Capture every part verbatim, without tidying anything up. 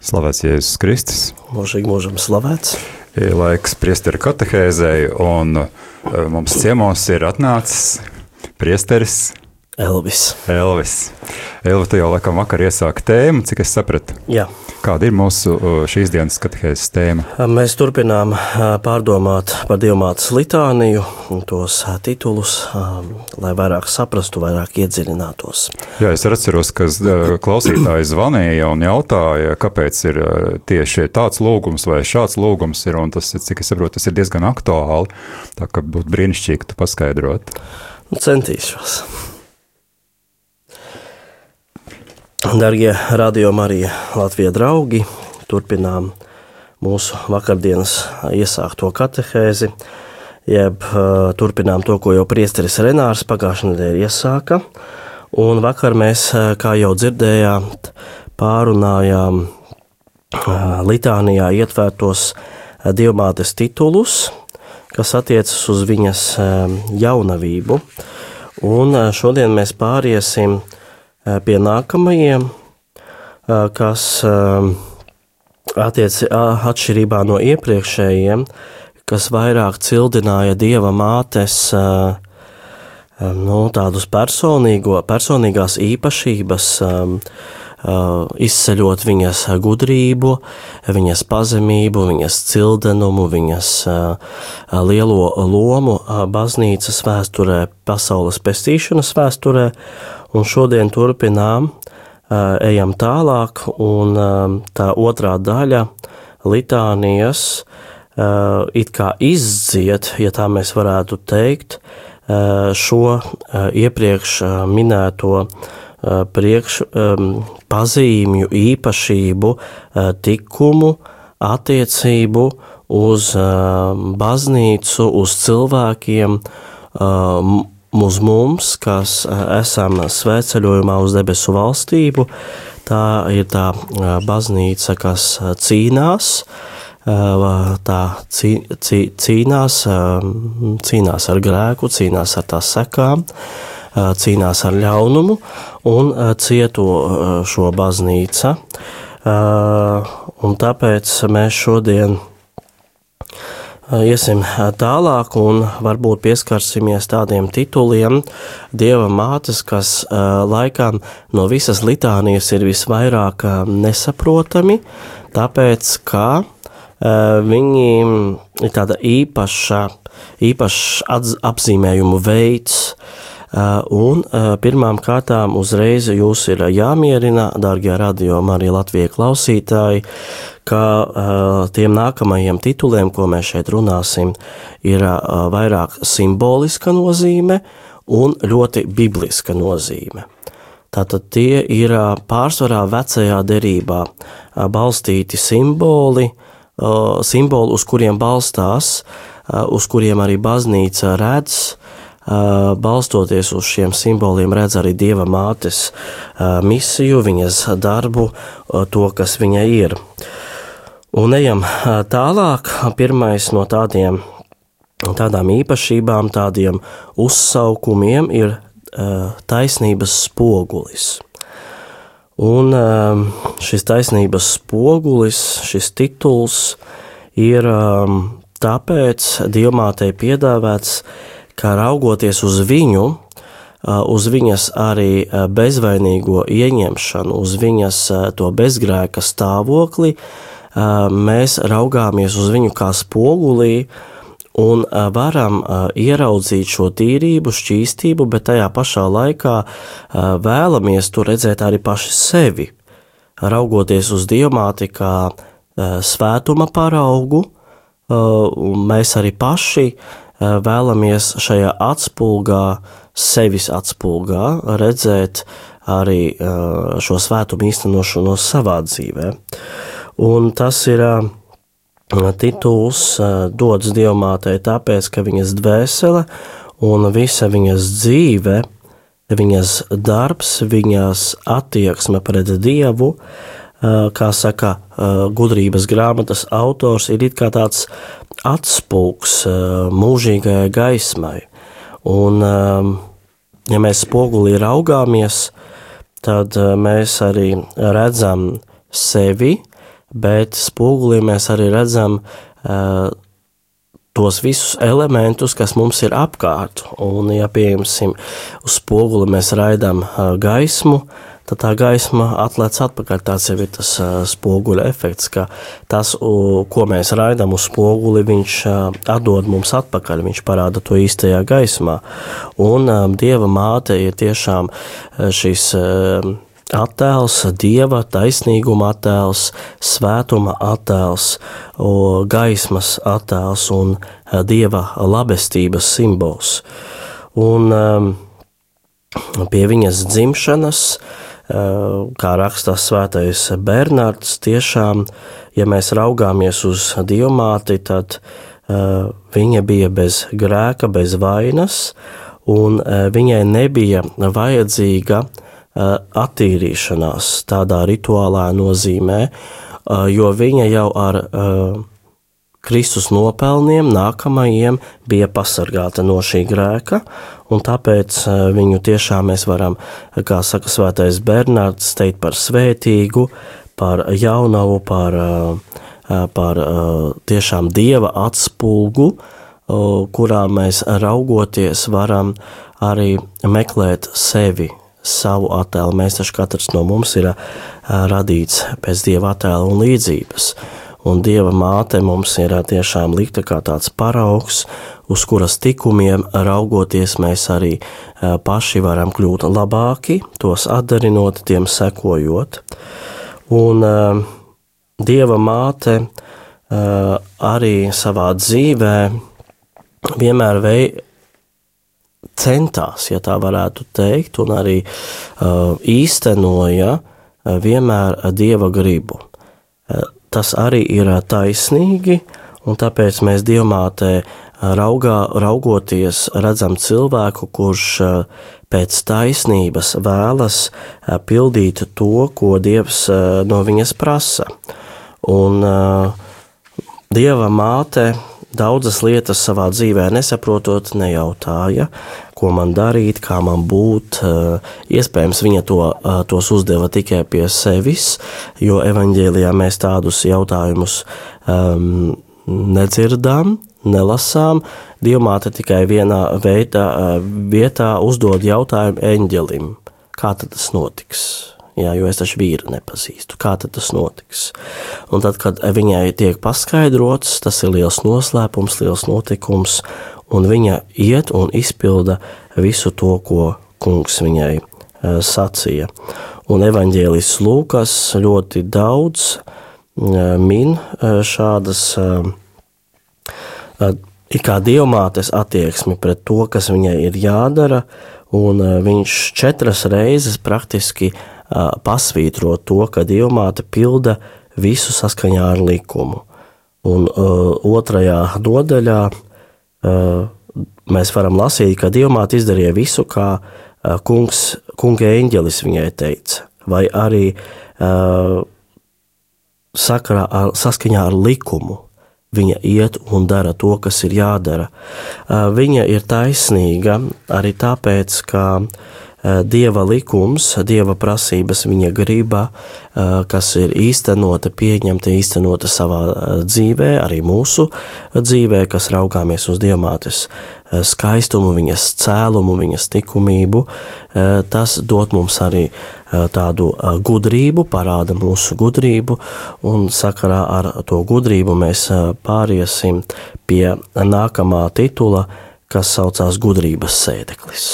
Slavēts Jēzus Kristus. Mūžīgi mūžam slavēts. Ir laiks priesteru katehēzei, un mums ciemos ir atnācis priesteris Elvis. Elvis. Elvi, tu jau laikam vakar iesāki tēmu, cik es sapratu. Jā. Kāda ir mūsu šīs dienas katehēzes tēma? Mēs turpinām pārdomāt par Dievmātes litāniju un tos titulus, lai vairāk saprastu, vairāk iedziļinātos. Jā, es atceros, ka klausītāji zvanīja un jautāja, kāpēc ir tieši tāds lūgums vai šāds lūgums ir, un tas, cik es saprotu, tas ir diezgan aktuāli, tā ka būtu brīnišķīgi tu paskaidrot. Nu, centīšos. Dargie Radio Marija Latvija draugi, turpinām mūsu vakardienas iesākto katehēzi, jeb uh, turpinām to, ko jau priesteris Renārs pagājušajā nedēļā iesāka, un vakar mēs, kā jau dzirdējām, pārunājām uh, litānijā ietvērtos uh, Dievmātes titulus, kas attiecas uz viņas uh, jaunavību, un uh, šodien mēs pāriesim pie nākamajiem, kas attiec atšķirībā no iepriekšējiem, kas vairāk cildināja Dieva mātes nu, tādus personīgo, personīgās īpašības, izceļot viņas gudrību, viņas pazemību, viņas cildenumu, viņas lielo lomu baznīcas vēsturē, pasaules pestīšanas vēsturē, un šodien turpinām, ejam tālāk, un tā otrā daļa litānijas it kā izdzied, ja tā mēs varētu teikt, šo iepriekš minēto priekš pazīmju, īpašību, tikumu, attiecību uz baznīcu, uz cilvēkiem, uz mums, kas esam svētceļojumā uz debesu valstību. Tā ir tā baznīca, kas cīnās, tā cī, cī, cīnās, cīnās ar grēku, cīnās ar tās sekām, cīnās ar ļaunumu un cieto šo baznīca. Un tāpēc mēs šodien iesim tālāk un varbūt pieskarsimies tādiem tituliem Dieva mātes, kas laikam no visas litānijas ir visvairāk nesaprotami, tāpēc, ka viņi ir tāda īpaša, īpašs apzīmējumu veids, un pirmām kārtām uzreiz jūs ir jāmierina, dārgie Radio Marija Latvija klausītāji, ka tiem nākamajiem tituliem, ko mēs šeit runāsim, ir vairāk simboliska nozīme un ļoti bibliska nozīme. Tātad tie ir pārsvarā vecajā derībā balstīti simboli, simboli, uz kuriem balstās, uz kuriem arī baznīca redz, balstoties uz šiem simboliem redz arī Dieva mātes misiju, viņas darbu, to, kas viņai ir. Un ejam tālāk, pirmais no tādiem, tādām īpašībām, tādiem uzsaukumiem ir taisnības spogulis. Un šis taisnības spogulis, šis tituls ir tāpēc Dievmātei piedāvāts, kā raugoties uz viņu, uz viņas arī bezvainīgo ieņemšanu, uz viņas to bezgrēka stāvokli, mēs raugāmies uz viņu kā spogulī un varam ieraudzīt šo tīrību, šķīstību, bet tajā pašā laikā vēlamies tur redzēt arī paši sevi, raugoties uz Dievmāti kā svētuma paraugu, un mēs arī paši vēlamies šajā atspulgā, sevis atspulgā, redzēt arī šo svētumu īstenošanos savā dzīvē. Un tas ir tituls dots Dievmātei tāpēc, ka viņas dvēsele un visa viņas dzīve, viņas darbs, viņas attieksme pret Dievu, kā saka gudrības grāmatas autors, ir it kā tāds atspulgs mūžīgajai gaismai. Un, ja mēs spogulī raugāmies, tad mēs arī redzam sevi, bet spogulī mēs arī redzam uh, tos visus elementus, kas mums ir apkārt. Un, ja pieņemsim uz spoguli mēs raidām uh, gaismu, tad tā gaisma atlēc atpakaļ. Tāds jau ir tas uh, spoguļa efekts, ka tas, uh, ko mēs raidām uz spoguli, viņš uh, atdod mums atpakaļ, viņš parāda to īstajā gaismā. Un uh, Dieva māte ir tiešām uh, šis uh, attēls, Dieva taisnīguma attēls, svētuma attēls, uh, gaismas attēls un uh, Dieva labestības simbols. Un um, pie viņas dzimšanas, kā rakstā svētais Bernards, tiešām, ja mēs raugāmies uz Dievmāti, tad uh, viņa bija bez grēka, bez vainas, un uh, viņai nebija vajadzīga uh, attīrīšanās tādā rituālā nozīmē, uh, jo viņa jau ar uh, Kristus nopelniem nākamajiem bija pasargāta no šī grēka, un tāpēc viņu tiešām mēs varam, kā saka svētais Bernards, teikt par svētīgu, par jaunavu, par, par tiešām Dieva atspulgu, kurā mēs raugoties varam arī meklēt sevi, savu attēlu. Mēs taču katrs no mums ir radīts pēc Dieva attēla un līdzības. Un Dieva māte mums ir tiešām likta kā tāds paraugs, uz kuras tikumiem raugoties mēs arī paši varam kļūt labāki, tos atdarinot, tiem sekojot. Un uh, Dieva māte uh, arī savā dzīvē vienmēr vei centās, ja tā varētu teikt, un arī uh, īstenoja uh, vienmēr Dieva gribu. Uh, Tas arī ir taisnīgi, un tāpēc mēs Dievmātē raugā, raugoties redzam cilvēku, kurš pēc taisnības vēlas pildīt to, ko Dievs no viņas prasa. Un Dieva māte daudzas lietas savā dzīvē nesaprotot, nejautāja, ko man darīt, kā man būt. Iespējams, viņa to, tos uzdeva tikai pie sevis, jo evaņģēlijā mēs tādus jautājumus um, nedzirdām, nelasām. Dievmāte tikai vienā veidā, vietā uzdod jautājumu eņģelim. Kā tad tas notiks? Jā, jo es taču vīru nepazīstu. Kā tad tas notiks? Un tad, kad viņai tiek paskaidrots, tas ir liels noslēpums, liels notikums, un viņa iet un izpilda visu to, ko kungs viņai uh, sacīja. Un evaņģēlists Lūkas ļoti daudz uh, min uh, šādas uh, uh, ir kā dievmātes attieksmi pret to, kas viņai ir jādara, un uh, viņš četras reizes praktiski uh, pasvītro to, ka dievmāte pilda visu saskaņā ar likumu. Un uh, otrajā nodaļā uh, mēs varam lasīt, ka dievmāte izdarīja visu, kā uh, kungs, kunga eņģelis viņai teica, vai arī uh, sakarā ar, saskaņā ar likumu. Viņa iet un dara to, kas ir jādara. Uh, viņa ir taisnīga arī tāpēc, ka Dieva likums, Dieva prasības, viņa griba, kas ir īstenota, pieņemta, īstenota savā dzīvē, arī mūsu dzīvē, kas raugāmies uz dievmātes skaistumu, viņas cēlumu, viņas likumību, tas dod mums arī tādu gudrību, parāda mūsu gudrību, un sakarā ar to gudrību mēs pāriesim pie nākamā titula, kas saucās gudrības sēdeklis.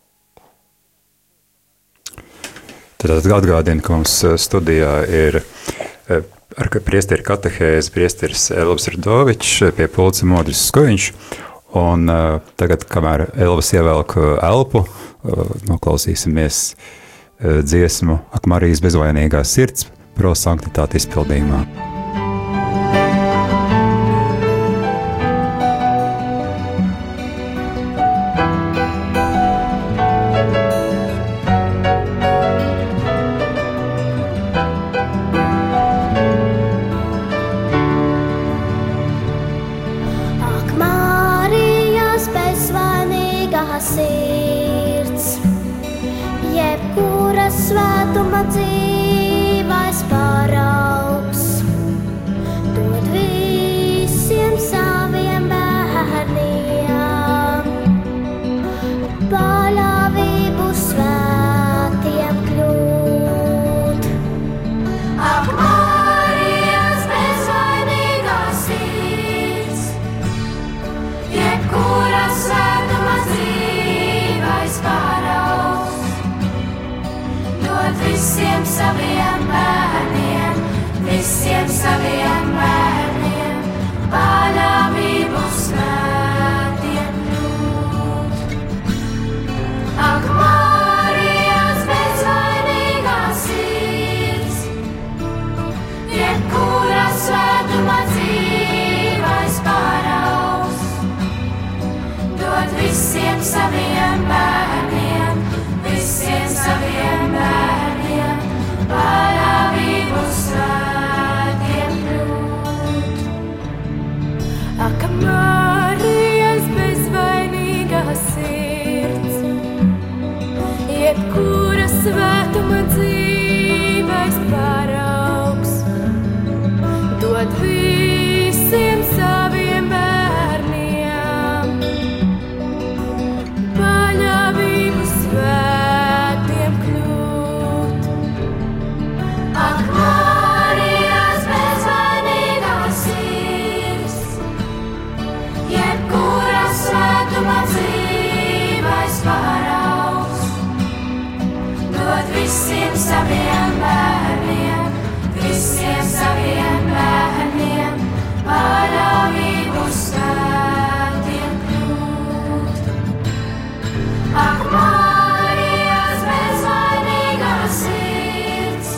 Tad atgādinu, ka mums studijā ir ar priesteri katehēzi priesteris Elvis Radovičs, pie pulca Modris Skoviņš, un tagad, kamēr Elvis ievelk elpu, noklausīsimies dziesmu Ak Marijas bezvainīgā sirds pro sanktitāti izpildījumā. Svētuma dzīvais paraugs. visiem saviem bērniem, visiem saviem bērniem, paļāvību svētiem lūgt. Ak, Marijas bezvainīgā sirds, jebkura svētuma dzīvais paraugs, dod visiem saviem bērniem, visiem saviem bērniem, paļāvību svētiem lūgt. Ak, Marijas bezvainīgā sirds, jebkura svētuma dzīvais paraugs, dod visiem saviem bērniem, paļāvību svētiem kļūt. Ak, Marijas bezvainīgā sirds, jebkura svētuma dzīvais paraugs, dod visiem saviem bērniem, visiem saviem bērniem, paļāvību svētiem kļūt. Ak, Marijas bezvainīgā sirds,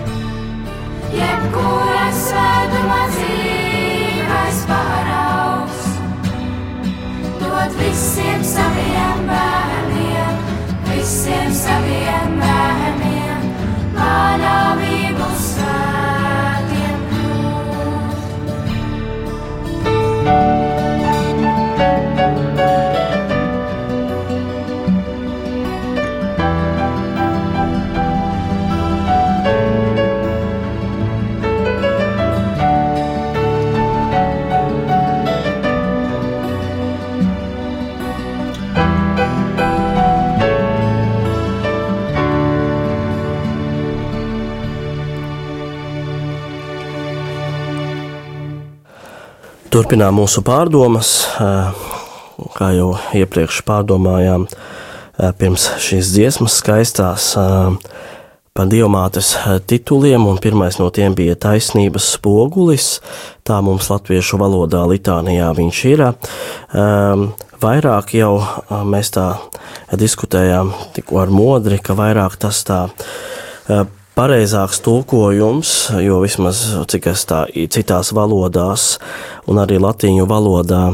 jebkura svētuma dzīvais paraugs, dod visiem saviem bērniem, visiem saviem bērniem, paļāvību svētiem kļūt. Turpinām mūsu pārdomas, kā jau iepriekš pārdomājām pirms šīs dziesmas skaistās par Dievmātes tituliem, un pirmais no tiem bija taisnības spogulis, tā mums latviešu valodā litānijā viņš ir. Vairāk jau mēs tā diskutējām tikko ar Modri, ka vairāk tas tā pareizāks tulkojums, jo vismaz cik es tā citās valodās un arī latīņu valodā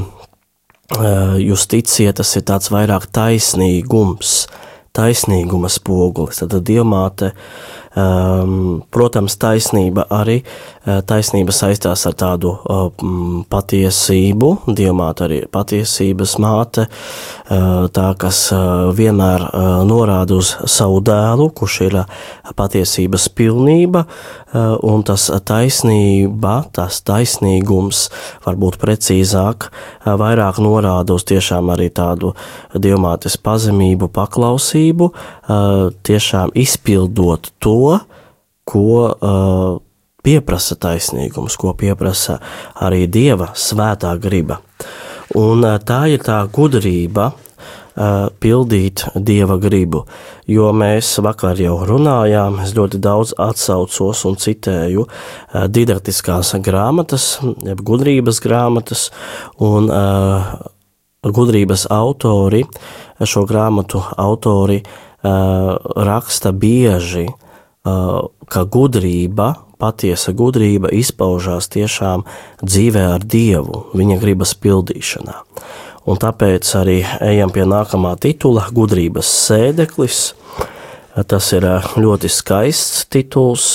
justicija, tas ir tāds vairāk taisnīgums, taisnīguma spogulis. Tad Dievmāte, um, protams, taisnība arī, taisnība saistās ar tādu um, patiesību, Dievmāte arī patiesības māte, uh, tā, kas uh, vienmēr uh, norāda uz savu dēlu, kurš ir patiesības pilnība, uh, un tas taisnība, tas taisnīgums, varbūt precīzāk, uh, vairāk norāda uz tiešām arī tādu Dievmātes pazemību, paklausību, uh, tiešām izpildot to, ko uh, pieprasa taisnīgums, ko pieprasa arī Dieva svētā griba. Un tā ir tā gudrība uh, pildīt Dieva gribu, jo mēs vakar jau runājām, es ļoti daudz atsaucos un citēju uh, didaktiskās grāmatas, jeb gudrības grāmatas, un uh, gudrības autori, šo grāmatu autori uh, raksta bieži, uh, ka gudrība, patiesa gudrība izpaužās tiešām dzīvē ar Dievu, viņa gribas pildīšanā. Un tāpēc arī ejam pie nākamā titula, gudrības sēdeklis. Tas ir ļoti skaists tituls,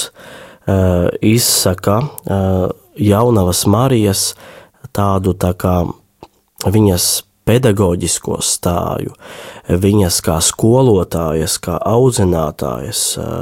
izsaka jaunavas Marijas tādu tā kā viņas pedagoģisko stāju, viņas kā skolotājas, kā audzinātājas,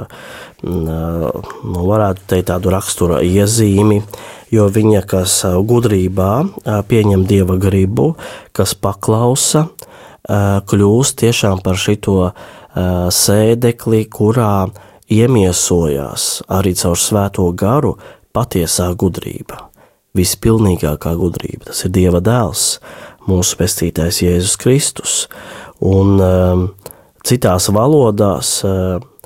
nu, varētu teikt tādu rakstura iezīmi, jo viņa, kas gudrībā pieņem Dieva gribu, kas paklausa, kļūst tiešām par šito sēdekli, kurā iemiesojās arī caur svēto garu patiesā gudrība, vispilnīgākā gudrība. Tas ir Dieva dēls, mūsu pestītais Jēzus Kristus. Un um, citās valodās uh,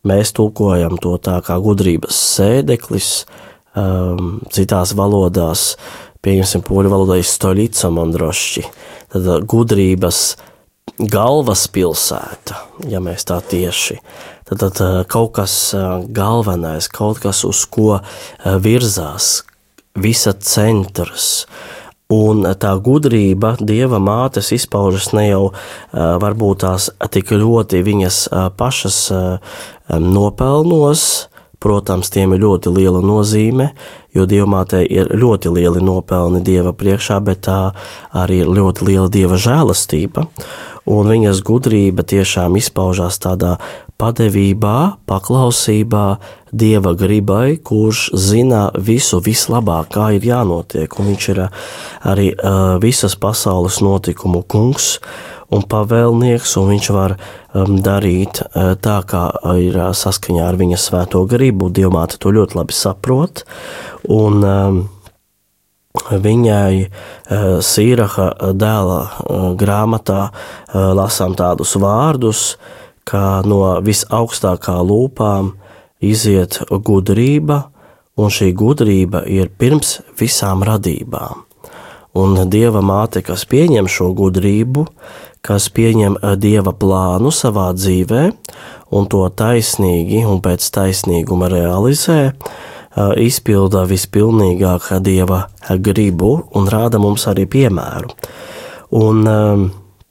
mēs tulkojam to tā kā gudrības sēdeklis, um, citās valodās, pieņemsim poļu valodā stolica mondrošķi, tad gudrības galvaspilsēta, ja mēs tā tieši, tad, tad kaut kas galvenais, kaut kas, uz ko virzās visa centrs. Un tā gudrība Dieva mātes izpaužas ne jau varbūt tās tik ļoti viņas pašas nopelnos, protams, tiem ir ļoti liela nozīme, jo Dievmātei ir ļoti lieli nopelni Dieva priekšā, bet tā arī ir ļoti liela Dieva žēlastība, un viņas gudrība tiešām izpaužās tādā padevībā, paklausībā Dieva gribai, kurš zina visu vislabāk, kā ir jānotiek, un viņš ir arī uh, visas pasaules notikumu kungs un pavēlnieks, un viņš var um, darīt uh, tā, kā ir uh, saskaņā ar viņa svēto gribu. Dievmāte to ļoti labi saprot, un um, viņai uh, Sīraha dēla uh, grāmatā uh, lasām tādus vārdus, kā no visaugstākā lūpām iziet gudrība, un šī gudrība ir pirms visām radībām. Un Dieva māte, kas pieņem šo gudrību, kas pieņem Dieva plānu savā dzīvē, un to taisnīgi un pēc taisnīguma realizē, izpilda vispilnīgāk Dieva gribu un rāda mums arī piemēru. Un um,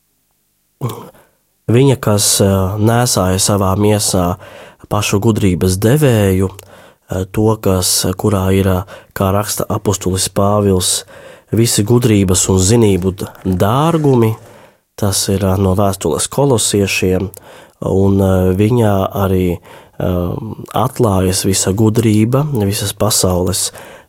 viņa, kas nēsāja savā miesā pašu gudrības devēju, to, kas, kurā ir, kā raksta apustulis Pāvils, visi gudrības un zinību dārgumi, tas ir no vēstules kolosiešiem, un viņā arī atklājas visa gudrība, visas pasaules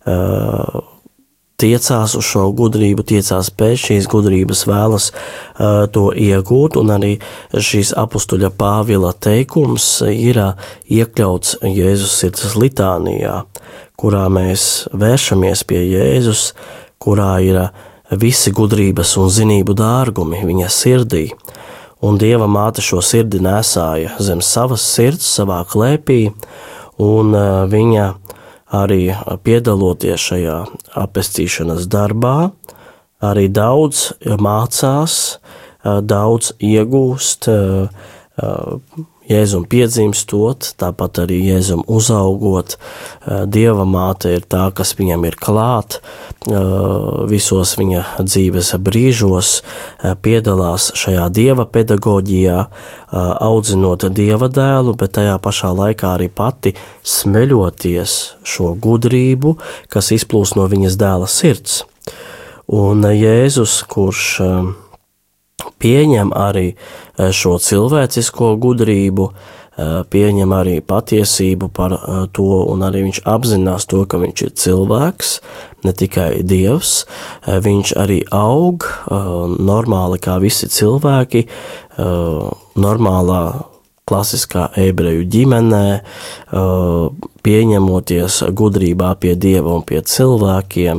tiecās uz šo gudrību, tiecās pēc šīs gudrības, vēlas uh, to iegūt, un arī šīs apustuļa Pāvila teikums ir uh, iekļauts Jēzus sirds litānijā, kurā mēs vēršamies pie Jēzus, kurā ir uh, visi gudrības un zinību dārgumi viņa sirdī, un Dieva māte šo sirdi nesāja zem savas sirds, savā klēpī, un uh, viņa arī piedaloties šajā apestīšanas darbā, arī daudz mācās, daudz iegūst, Jēzum piedzimstot, tāpat arī Jēzum uzaugot. Dieva māte ir tā, kas viņam ir klāt visos viņa dzīves brīžos, piedalās šajā Dieva pedagoģijā, audzinot Dieva dēlu, bet tajā pašā laikā arī pati smeļoties šo gudrību, kas izplūst no viņas dēla sirds. Un Jēzus, kurš pieņem arī šo cilvēcisko gudrību, pieņem arī patiesību par to, un arī viņš apzinās to, ka viņš ir cilvēks, ne tikai Dievs, viņš arī aug normāli kā visi cilvēki, normālā klasiskā ebreju ģimenē, pieņemoties gudrībā pie Dieva un pie cilvēkiem,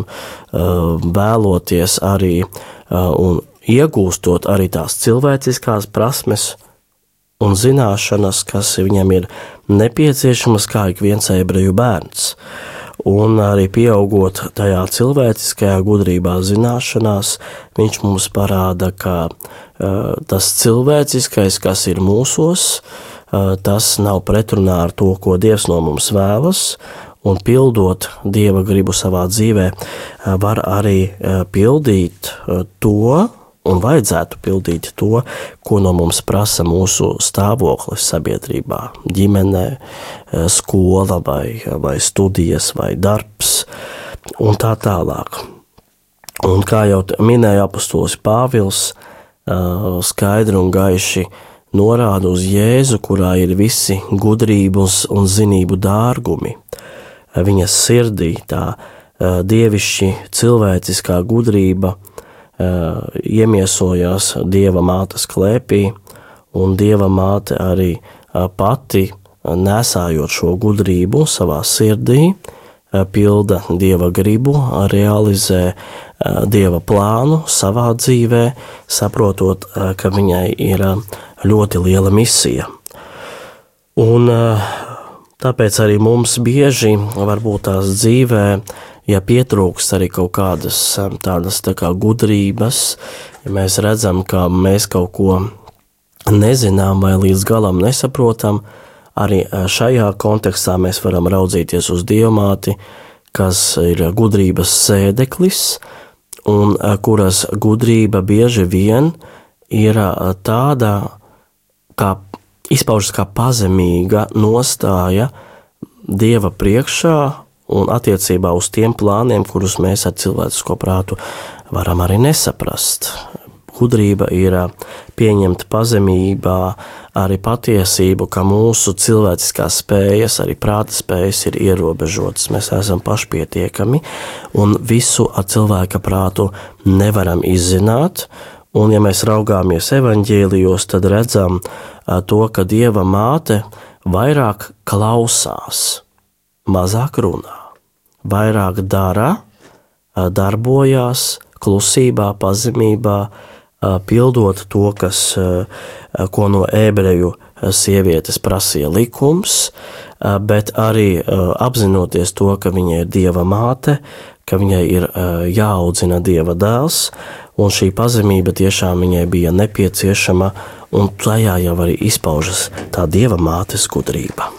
vēloties arī un iegūstot arī tās cilvēciskās prasmes un zināšanas, kas viņam ir nepieciešamas kā ik viens ebreju bērns. Un arī pieaugot tajā cilvēciskajā gudrībā zināšanās, viņš mums parāda, ka uh, tas cilvēciskais, kas ir mūsos, uh, tas nav pretrunā ar to, ko Dievs no mums vēlas, un pildot Dieva gribu savā dzīvē, uh, var arī uh, pildīt uh, to, un vajadzētu pildīt to, ko no mums prasa mūsu stāvoklis sabiedrībā, ģimenē, skola vai, vai studijas vai darbs un tā tālāk. Un kā jau minēja apustulis Pāvils, skaidri un gaiši norāda uz Jēzu, kurā ir visi gudrības un zinību dārgumi. Viņas sirdī tā dievišķi cilvēciskā gudrība iemiesojās Dieva mātes klēpī, un Dieva māte arī pati, nesājot šo gudrību savā sirdī, pilda Dieva gribu, realizē Dieva plānu savā dzīvē, saprotot, ka viņai ir ļoti liela misija. Un tāpēc arī mums bieži varbūt tās dzīvē, ja pietrūkst arī kaut kādas tādas tā kā gudrības, ja mēs redzam, ka mēs kaut ko nezinām vai līdz galam nesaprotam, arī šajā kontekstā mēs varam raudzīties uz Dievmāti, kas ir gudrības sēdeklis, un kuras gudrība bieži vien ir tāda, kā izpaužas kā pazemīga nostāja Dieva priekšā un attiecībā uz tiem plāniem, kurus mēs ar cilvēcisko prātu varam arī nesaprast. Gudrība ir pieņemt pazemībā arī patiesību, ka mūsu cilvēciskās spējas, arī prāta spējas ir ierobežotas. Mēs esam pašpietiekami un visu ar cilvēka prātu nevaram izzināt. Un ja mēs raugāmies evaņģēlijos, tad redzam to, ka Dieva māte vairāk klausās, mazāk runā, vairāk dara, darbojās klusībā, pazemībā, pildot to, kas, ko no ebreju sievietes prasīja likums, bet arī apzinoties to, ka viņai ir Dieva māte, ka viņai ir jāaudzina Dieva dēls, un šī pazemība tiešām viņai bija nepieciešama, un tajā jau arī izpaužas tā Dieva mātes gudrība.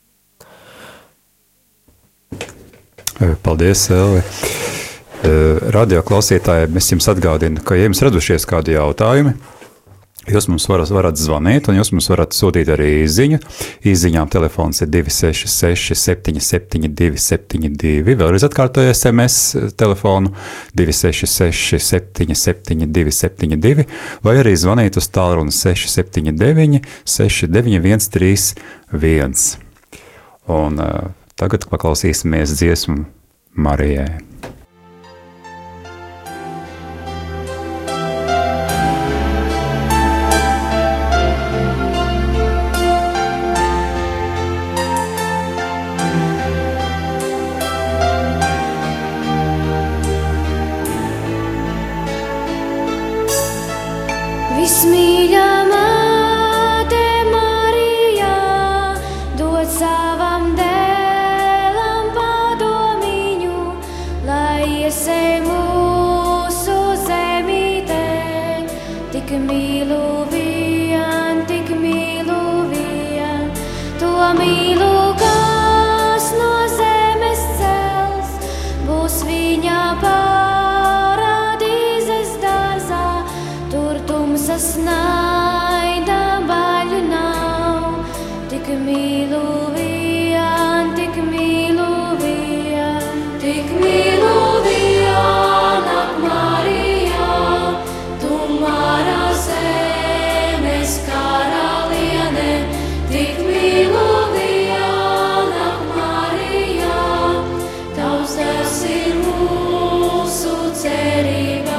Paldies, Elvi. Radio klausītāji, es jums atgādinu, ka ja jums radušies kādi jautājumi, jūs mums varat, varat zvanīt, un jūs mums varat sūtīt arī īziņu. Īziņām telefons ir divi seši seši septiņi septiņi divi septiņi divi, vēlreiz atkārtoju es em es telefonu divi seši seši septiņi septiņi divi septiņi divi, vai arī zvanīt uz tālruni seši septiņi deviņi seši deviņi viens trīs viens. Un uh, tagad paklausīsimies dziesmu Marijai. Vismīļā māte Marijā, dod savam dēlam padomiņu, lai iesej mūsu zemītē. Tik mīlu vien, tik mīlu vien, to mīlu, kas no zemes cels, būs viņa paradīzes dārzā. Tumsas naida baļu nav, tik mīlu vien, tik mīlu vien, tik mīlu vien, ak Marijā, tu mara zemes karaliene, tik mīlu vien, ak Marijā, tavs dēls ir mūsu cerībā.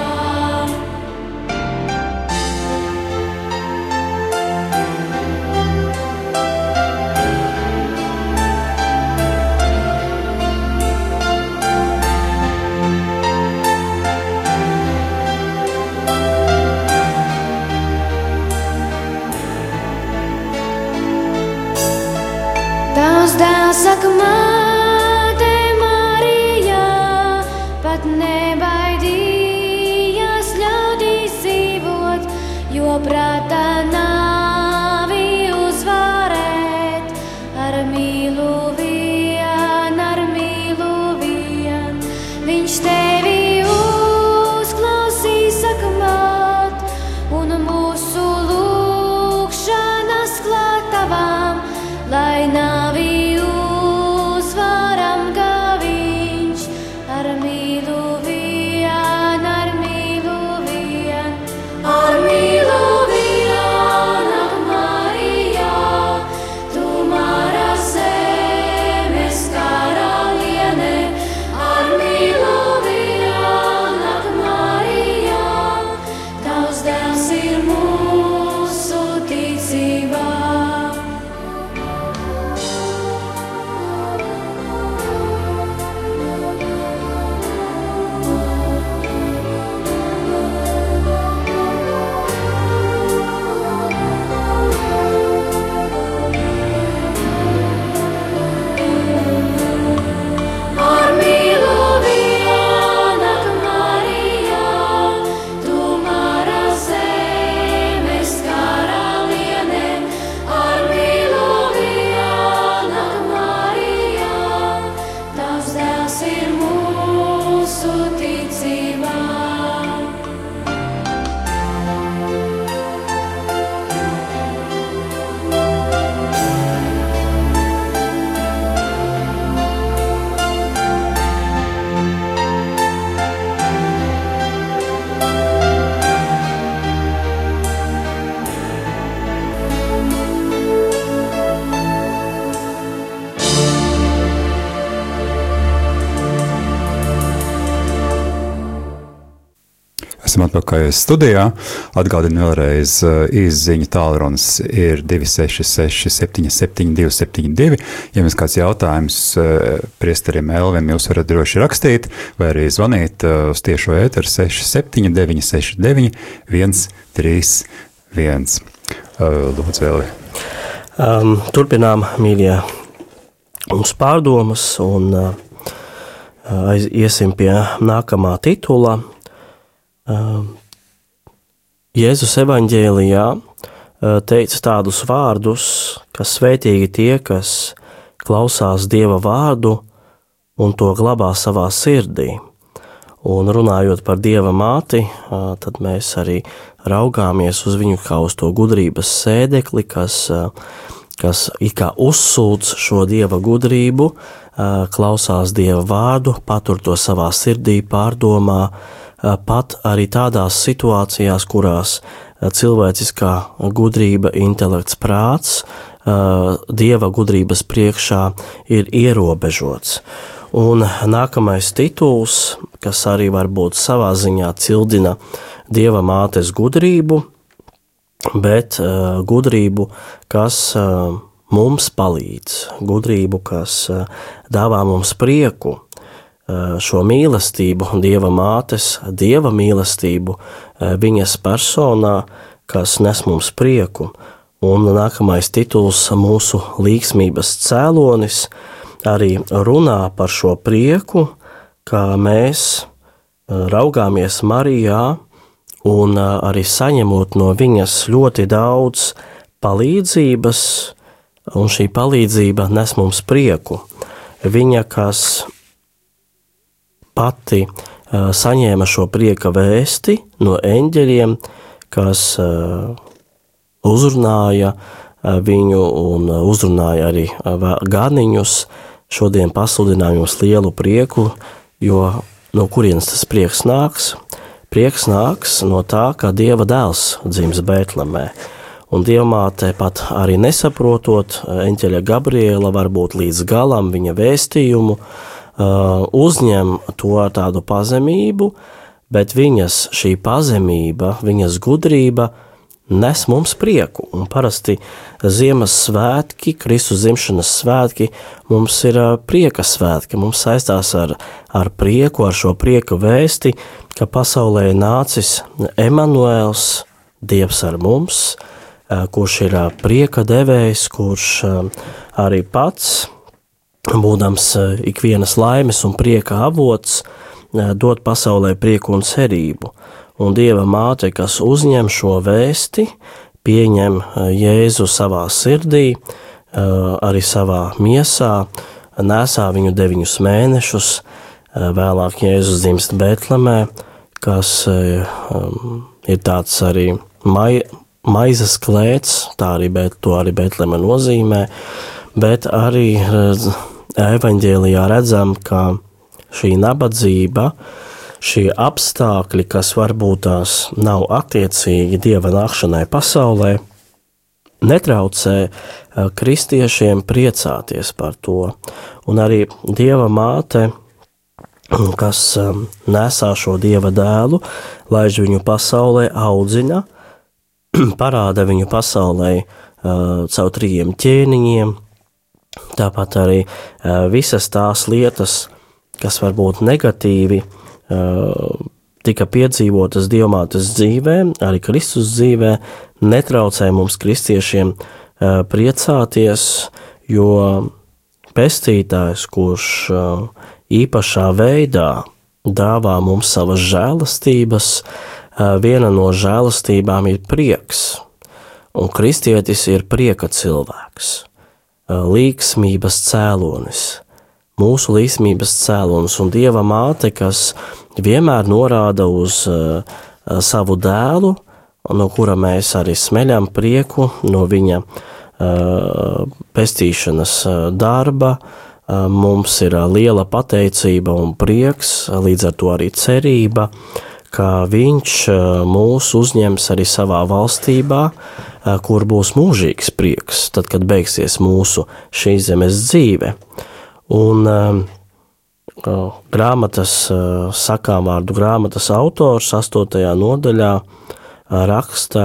Tavs dēls saka māte Marijā, pat nebaidījās ļaudīs dzīvot, jo prātā nāvi uzvarēt. Ar mīlu vien, ar mīlu vien, viņš tevi uzklausīs, saka māt, un mūsu lūgšanas klāt tavām, lai nāvi uzvaram, kā viņš. Ar mīlu vien, ar mīlu vien, ar mīlu vien, ak Marijā, tu mara zemes karaliene. Ar mīlu vien, Esam atpakaļ studijā. Atgādinu vēlreiz, izziņa tālrunis ir divi seši seši septiņi septiņi divi septiņi divi. Ja jums kāds jautājums priesterim Elvim, jūs varat droši rakstīt vai arī zvanīt uz tiešo ēteru seši septiņi deviņi seši deviņi viens trīs viens. Lūdzu, Elvi. Um, turpinām, mīļie, mums pārdomas un uh, iesim pie nākamā titula. Jēzus evaņģēlijā teica tādus vārdus, ka svētīgi tie, kas klausās Dieva vārdu un to glabā savā sirdī. Un runājot par Dieva māti, tad mēs arī raugāmies uz viņu kā uz to gudrības sēdekli, kas, kas it kā uzsūdz šo Dieva gudrību, klausās Dieva vārdu, patur to savā sirdī, pārdomā, pat arī tādās situācijās, kurās cilvēciskā gudrība, intelekts, prāts, Dieva gudrības priekšā ir ierobežots. Un nākamais tituls, kas arī varbūt savā ziņā cildina Dieva mātes gudrību, bet gudrību, kas mums palīdz, gudrību, kas dāvā mums prieku, šo mīlestību, Dieva mātes, Dieva mīlestību viņas personā, kas nes mums prieku. Un nākamais tituls, mūsu līgsmības cēlonis, arī runā par šo prieku, kā mēs raugāmies Marijā un arī saņemot no viņas ļoti daudz palīdzības, un šī palīdzība nes mums prieku. Viņa, kas pati uh, saņēma šo prieka vēsti no eņģeļiem, kas uh, uzrunāja uh, viņu un uh, uzrunāja arī uh, ganiņus. Šodien pasludināju jums lielu prieku, jo no kurienes tas prieks nāks? Prieks nāks no tā, ka Dieva dēls dzims Bētlemē. Un Dievmāte pat arī nesaprotot eņģeļa Gabriela varbūt līdz galam viņa vēstījumu, Uh, uzņem to ar tādu pazemību, bet viņas šī pazemība, viņas gudrība nes mums prieku. Un parasti Ziemassvētki, Kristus dzimšanas svētki mums ir uh, prieka svētki, mums saistās ar, ar prieku, ar šo prieka vēsti, ka pasaulē nācis Emanuēls, Dievs ar mums, uh, kurš ir uh, prieka devējs, kurš uh, arī pats būdams ikvienas laimes un prieka avots, dot pasaulē prieku un cerību. Un Dieva māte, kas uzņem šo vēsti, pieņem Jēzu savā sirdī, arī savā miesā, nesā viņu deviņus mēnešus, vēlāk Jēzus dzimst Bētlemē, kas ir tāds arī mai, maizes klēts, tā arī, to arī Bētleme nozīmē, bet arī evaņģēlijā redzam, ka šī nabadzība, šie apstākļi, kas varbūt tās nav attiecīgi Dieva nākšanai pasaulē, netraucē kristiešiem priecāties par to. Un arī Dieva māte, kas nesā šo Dieva dēlu, laiž viņu pasaulē, audzina, parāda viņu pasaulē caur trījiem ķēniņiem. Tāpat arī uh, visas tās lietas, kas varbūt negatīvi uh, tika piedzīvotas Dievmātes dzīvē, arī Kristus dzīvē, netraucē mums kristiešiem uh, priecāties, jo pestītājs, kurš uh, īpašā veidā dāvā mums savas žēlastības, uh, viena no žēlastībām ir prieks, un kristietis ir prieka cilvēks. Līgsmības cēlonis, mūsu līgsmības cēlonis un Dieva māte, kas vienmēr norāda uz uh, savu dēlu, no kura mēs arī smeļam prieku no viņa uh, pestīšanas darba. Uh, mums ir uh, liela pateicība un prieks, līdz ar to arī cerība, ka viņš uh, mūs uzņems arī savā valstībā, kur būs mūžīgs prieks, tad, kad beigsies mūsu šīs zemes dzīve. Un grāmatas, sakām vārdu grāmatas autors astotajā nodaļā raksta,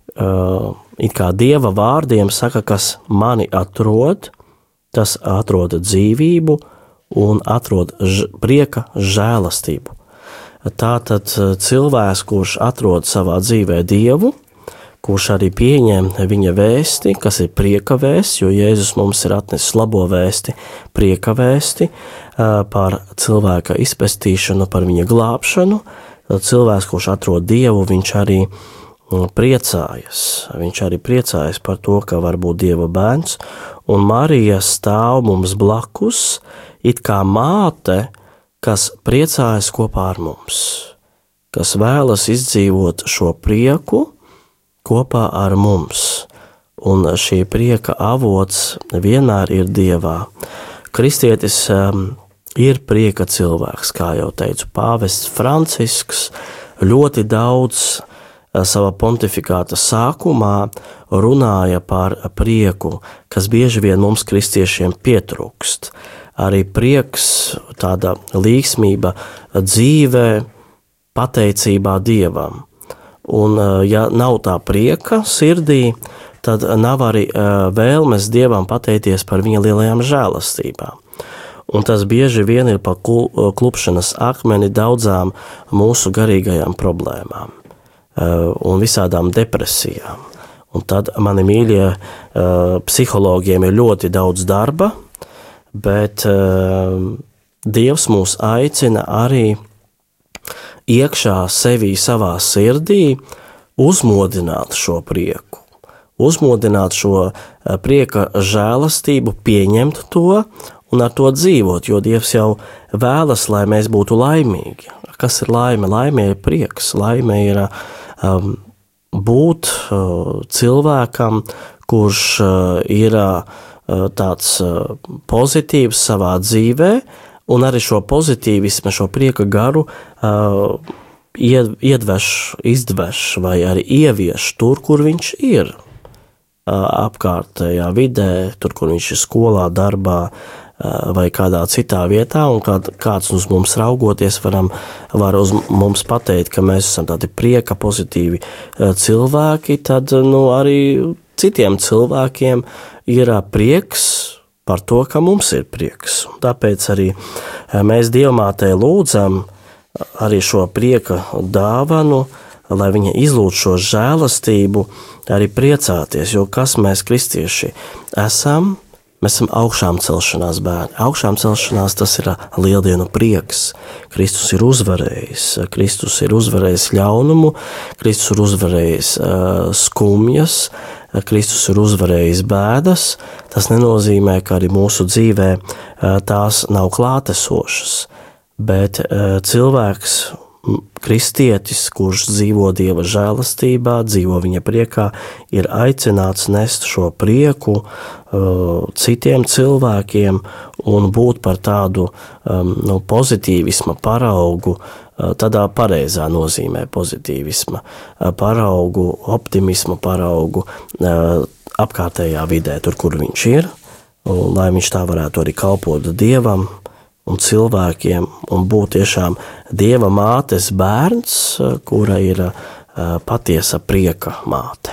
it kā Dieva vārdiem saka, kas mani atrod, tas atrod dzīvību un atrod ž- prieka žēlastību. Tātad cilvēks, kurš atrod savā dzīvē Dievu, kurš arī pieņem viņa vēsti, kas ir prieka vēsts, jo Jēzus mums ir atnesis labo vēsti, prieka vēsti par cilvēka izpestīšanu, par viņa glābšanu. Tad cilvēks, kurš atrod Dievu, viņš arī priecājas. Viņš arī priecājas par to, ka var būt Dieva bērns, un Marija stāv mums blakus, it kā māte, kas priecājas kopā ar mums, kas vēlas izdzīvot šo prieku kopā ar mums, un šī prieka avots vienmēr ir Dievā. Kristietis um, ir prieka cilvēks, kā jau teicu, pāvests Francisks ļoti daudz savā pontifikāta sākumā runāja par prieku, kas bieži vien mums kristiešiem pietrūkst. Arī prieks, tāda līgsmība dzīvē, pateicībā Dievam. Un ja nav tā prieka sirdī, tad nav arī vēlmes Dievam pateikties par viņa lielajām žēlastībām. Un tas bieži vien ir pa klupšanas akmeni daudzām mūsu garīgajām problēmām un visādām depresijām. Un tad mani mīļie psihologiem ir ļoti daudz darba, bet Dievs mūs aicina arī iekšā sevī savā sirdī uzmodināt šo prieku, uzmodināt šo prieka žēlastību, pieņemt to un ar to dzīvot, jo Dievs jau vēlas, lai mēs būtu laimīgi. Kas ir laime? Laime ir prieks, laime ir um, būt uh, cilvēkam, kurš uh, ir uh, tāds uh, pozitīvs savā dzīvē, un arī šo pozitīvismu, šo prieka garu uh, iedveš, izdveš vai arī ievieš tur, kur viņš ir. Uh, apkārtējā vidē, tur, kur viņš ir skolā, darbā, vai kādā citā vietā, un kād, kāds uz mums raugoties varam, var uz mums pateikt, ka mēs esam tādi prieka, pozitīvi cilvēki, tad nu, arī citiem cilvēkiem ir prieks par to, ka mums ir prieks. Tāpēc arī mēs Dievmātei lūdzam arī šo prieka dāvanu, lai viņa izlūdz šo žēlastību, arī priecāties, jo kas mēs kristieši esam? Mēs esam augšām celšanās bērni. Augšām celšanās tas ir lieldienu prieks. Kristus ir uzvarējis. Kristus ir uzvarējis ļaunumu, Kristus ir uzvarējis uh, skumjas, Kristus ir uzvarējis bēdas. Tas nenozīmē, ka arī mūsu dzīvē uh, tās nav klātesošas. Bet uh, cilvēks, kristietis, kurš dzīvo Dieva žēlastībā, dzīvo viņa priekā, ir aicināts nest šo prieku uh, citiem cilvēkiem un būt par tādu um, nu, pozitīvisma paraugu, uh, tādā pareizā nozīmē pozitīvisma uh, paraugu, optimisma paraugu uh, apkārtējā vidē, tur, kur viņš ir, un, lai viņš tā varētu arī kalpot Dievam un cilvēkiem, un būt tiešām Dieva mātes bērns, kura ir patiesa prieka māte.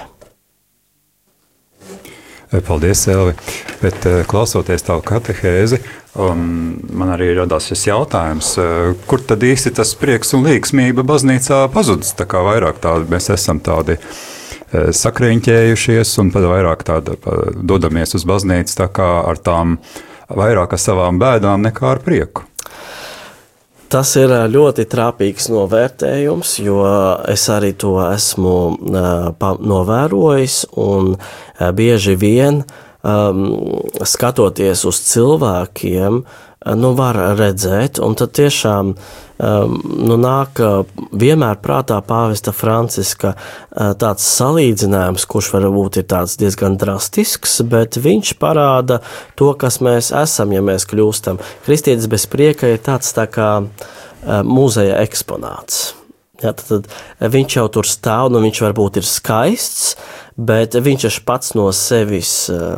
Paldies, Elvi. Bet klausoties tavu katehēzi, um, man arī radās šis jautājums, kur tad īsti tas prieks un līgsmība baznīcā pazudis? Tā kā vairāk tādi, mēs esam tādi sakriņķējušies un pat vairāk tāda dodamies uz baznīcu tā kā ar tām vairāk ar savām bēdām nekā ar prieku. Tas ir ļoti trāpīgs novērtējums, jo es arī to esmu uh, novērojis, un uh, bieži vien um, skatoties uz cilvēkiem, uh, nu var redzēt, un tad tiešām um, nu nāk vienmēr prātā pāvesta Franciska uh, tāds salīdzinājums, kurš varbūt ir tāds diezgan drastisks, bet viņš parāda to, kas mēs esam, ja mēs kļūstam. Kristietis bez prieka ir tāds tā kā uh, muzeja eksponāts. Ja, tad, tad viņš jau tur stāv, nu viņš varbūt ir skaists, bet viņš pats no sevis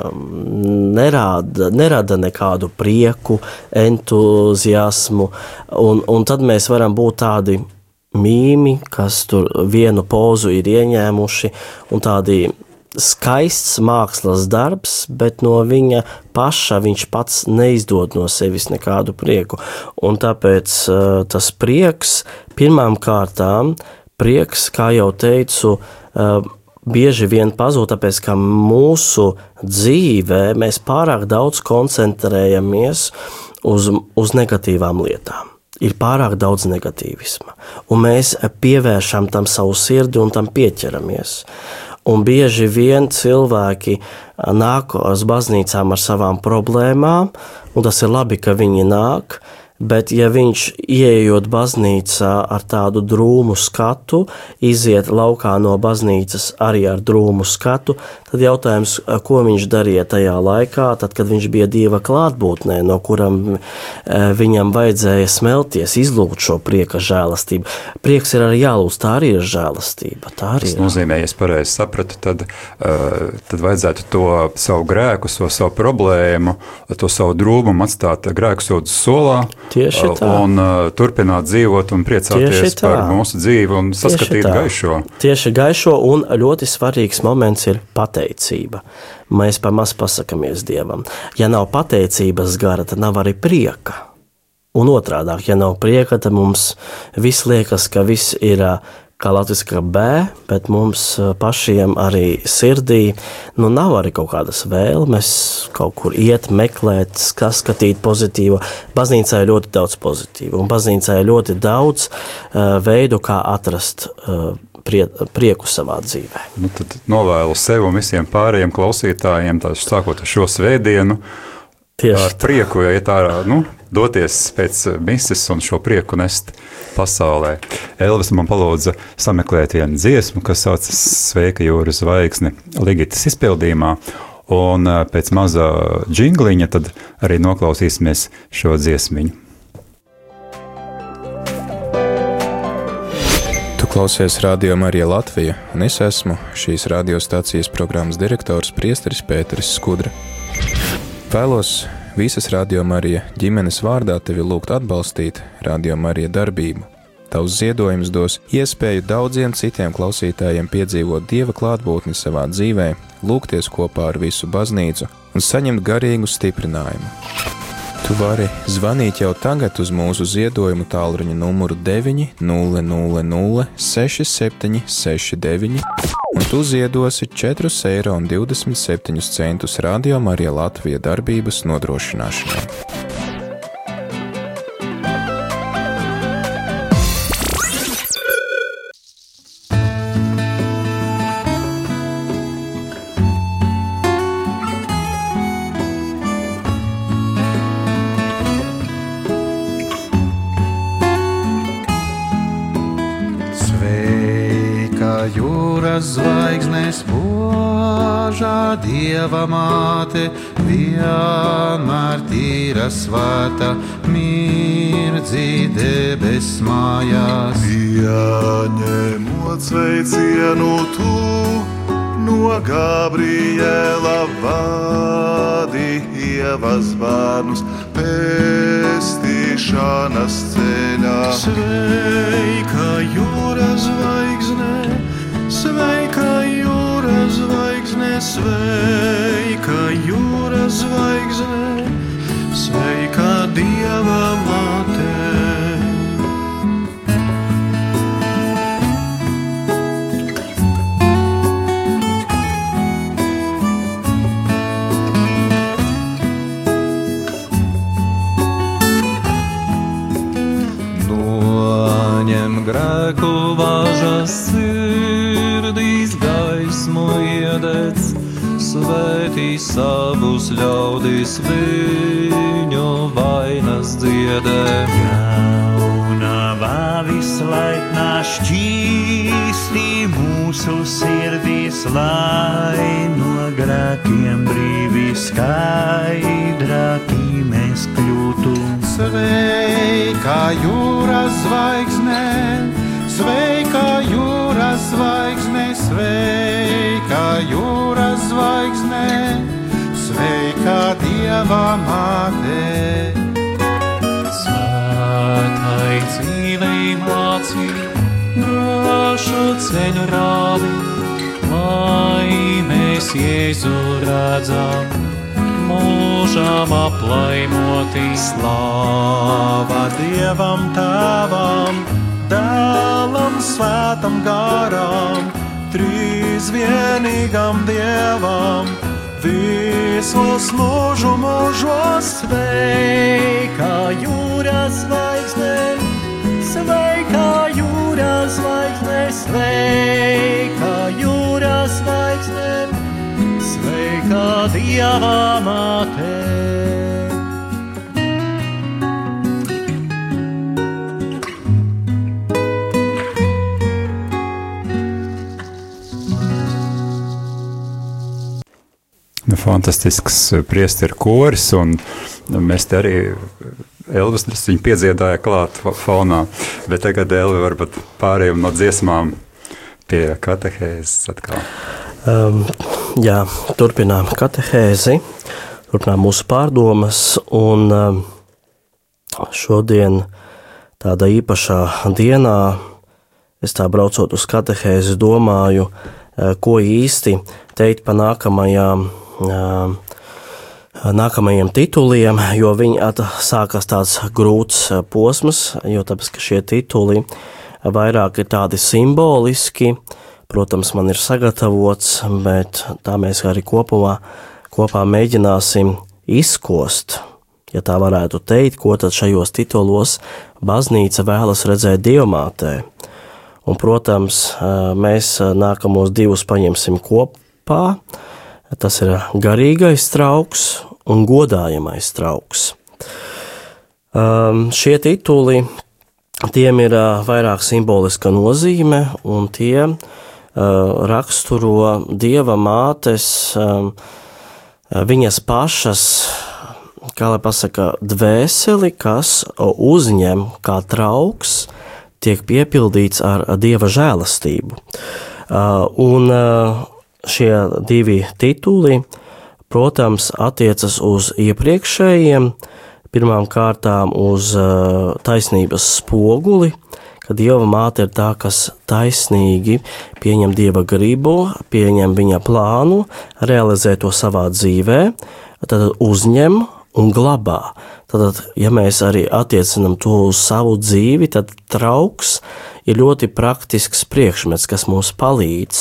nerāda, nerada nekādu prieku, entuziasmu, un, un tad mēs varam būt tādi mīmi, kas tur vienu pozu ir ieņēmuši, un tādi skaists mākslas darbs, bet no viņa paša viņš pats neizdod no sevis nekādu prieku. Un tāpēc uh, tas prieks, pirmām kārtām, prieks, kā jau teicu, uh, bieži vien pazūd, tāpēc, ka mūsu dzīvē mēs pārāk daudz koncentrējamies uz, uz negatīvām lietām. Ir pārāk daudz negatīvisma, un mēs pievēršam tam savu sirdi un tam pieķeramies. Un bieži vien cilvēki nāk uz baznīcām ar savām problēmām, un tas ir labi, ka viņi nāk, bet ja viņš ieejot baznīcā ar tādu drūmu skatu, iziet laukā no baznīcas arī ar drūmu skatu, tad jautājums, ko viņš darīja tajā laikā, tad, kad viņš bija Dieva klātbūtnē, no kuram viņam vajadzēja smelties, izlūgt šo prieka žēlastību. Prieks ir arī jālūdz, tā arī ir žēlastība. Tā arī tas nozīmē, ja es pareizi sapratu, tad, tad vajadzētu to savu grēku, so savu problēmu, to savu drūmumu atstāt grēksodas solā, Tieši tā. Un uh, turpināt dzīvot un priecāties par mūsu dzīvi un saskatīt gaišo. Tieši gaišo, un ļoti svarīgs moments ir pateicība. Mēs par maz pasakamies Dievam. Ja nav pateicības gara, tad nav arī prieka. Un otrādāk, ja nav prieka, tad mums viss liekas, ka viss ir kā latviski bē, bet mums pašiem arī sirdī, nu nav arī kaut kādas vēlmes kaut kur iet, meklēt, skatīt pozitīvo. Baznīcā ir ļoti daudz pozitīvu, un baznīcā ir ļoti daudz uh, veidu, kā atrast uh, prie, prieku savā dzīvē. Nu, tad novēlu sev un visiem pārējiem klausītājiem, tās sākot ar šo svētdienu, Tieši ar prieku, ja iet ārā, nu, doties pēc mises un šo prieku nest pasaulē. Elvis man palūdza sameklēt vienu dziesmu, kas saucas Sveika jūras zvaigzne Ligitas izpildījumā, un pēc mazā džingliņa tad arī noklausīsimies šo dziesmiņu. Tu klausies Radio Marija Latvija, un es esmu šīs radiostacijas programmas direktors priesteris Pēteris Skudra. Vēlos visas Radio Marija ģimenes vārdā tevi lūgt atbalstīt Radio Marija darbību. Tavs ziedojums dos iespēju daudziem citiem klausītājiem piedzīvot Dieva klātbūtni savā dzīvē, lūgties kopā ar visu baznīcu un saņemt garīgu stiprinājumu. Tu vari zvanīt jau tagad uz mūsu ziedojumu tālruņa numuru deviņi nulle nulle nulle seši septiņi seši deviņi, un tu ziedosi četri eiro un divdesmit septiņus centus Radio Marija Latvija darbības nodrošināšanai. Jūras zvaigznes Božā Dieva māte, vienmēr tīra svēta, mirdzi debes mājās. Pieņemot sveicienu tu, no Gabriela vadi Ievas bērnus pestīšanas ceļā. Sveika jūras zvaigzne, sveika jūras zvaigzne, sveika jūras zvaigzne, sveika Dieva māte. Noņem grēku vāžas sirdīs gaismu iededz, svētī savus ļaudis, viņu vainas dziedē. Jaunavā vislaiknā šķīstī mūsu sirdīs, lai no grēkiem brīvi skaidrāki mēs kļūtu. Sveika jūras zvaigzne, sveika zvaigzne, sveika jūras zvaigzne, sveika Dieva māte. Svētai dzīvei māci, drošu ceļu rādi, lai mēs Jēzu redzam, mūžām aplaimoti. Slāva Dievam Tēvam, Dēlam Svētam Garam, trīsvienīgam Dievam, visos mūžu mūžos. Sveika jūras zvaigzne, sveika jūras zvaigzne, sveika jūras zvaigzne, sveika Dieva māte. Fantastisks priesteru koris, un mēs te arī Elvis viņu piedziedāja klāt fonā, bet tagad Elvi varbūt pārējām no dziesmām pie katehēzes atkal. Um, jā, turpinām katehēzi, turpinām mūsu pārdomas, un um, šodien tādā īpašā dienā, es tā braucot uz katehēzi, domāju, uh, ko īsti teikt pa nākamajām nākamajiem tituliem, jo viņi sākas tāds grūts posms, jo tāpēc, ka šie tituli vairāk ir tādi simboliski, protams, man ir sagatavots, bet tā mēs arī kopumā, kopā mēģināsim izkost, ja tā varētu teikt, ko tad šajos titulos baznīca vēlas redzēt Dievmātē. Un, protams, mēs nākamos divus paņemsim kopā. Tas ir garīgais trauks un godājamais trauks. Um, šie tituli, tiem ir uh, vairāk simboliska nozīme, un tie uh, raksturo Dieva mātes, um, viņas pašas, kā lai pasaka, dvēseli, kas uzņem kā trauks, tiek piepildīts ar Dieva žēlastību. Uh, un uh, Šie divi tituli, protams, attiecas uz iepriekšējiem, pirmām kārtām uz uh, taisnības spoguli, ka Dieva māte ir tā, kas taisnīgi pieņem Dieva gribu, pieņem viņa plānu, realizē to savā dzīvē, tad uzņem un glabā. Tad, ja mēs arī attiecinam to uz savu dzīvi, tad trauks ir ļoti praktisks priekšmets, kas mums palīdz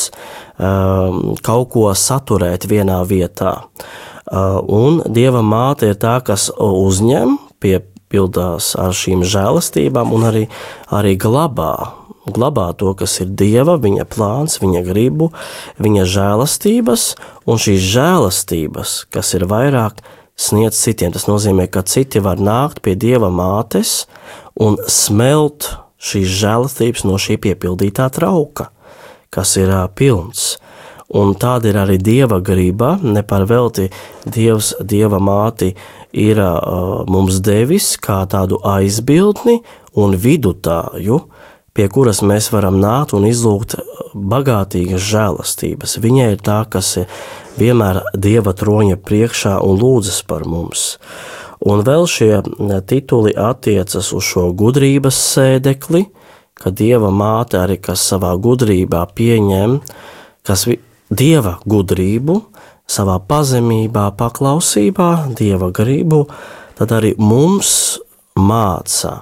um, kaut ko saturēt vienā vietā. Uh, un Dieva māte ir tā, kas uzņem, piepildās ar šīm žēlastībām un arī, arī glabā. Glabā to, kas ir Dieva, viņa plāns, viņa gribu, viņa žēlastības, un šīs žēlastības, kas ir vairāk, sniedz citiem. Tas nozīmē, ka citi var nākt pie Dieva mātes un smelt šīs žēlastības no šī piepildītā trauka, kas ir uh, pilns. Un tāda ir arī Dieva griba, nepārvelti Dievs, Dieva māti ir uh, mums devis kā tādu aizbildni un vidutāju, pie kuras mēs varam nākt un izlūgt bagātīgas žēlastības. Viņa ir tā, kas ir vienmēr Dieva troņa priekšā un lūdzas par mums. Un vēl šie tituli attiecas uz šo gudrības sēdekli, ka Dieva māte arī, kas savā gudrībā pieņem, kas Dieva gudrību, savā pazemībā, paklausībā, Dieva gribu, tad arī mums māca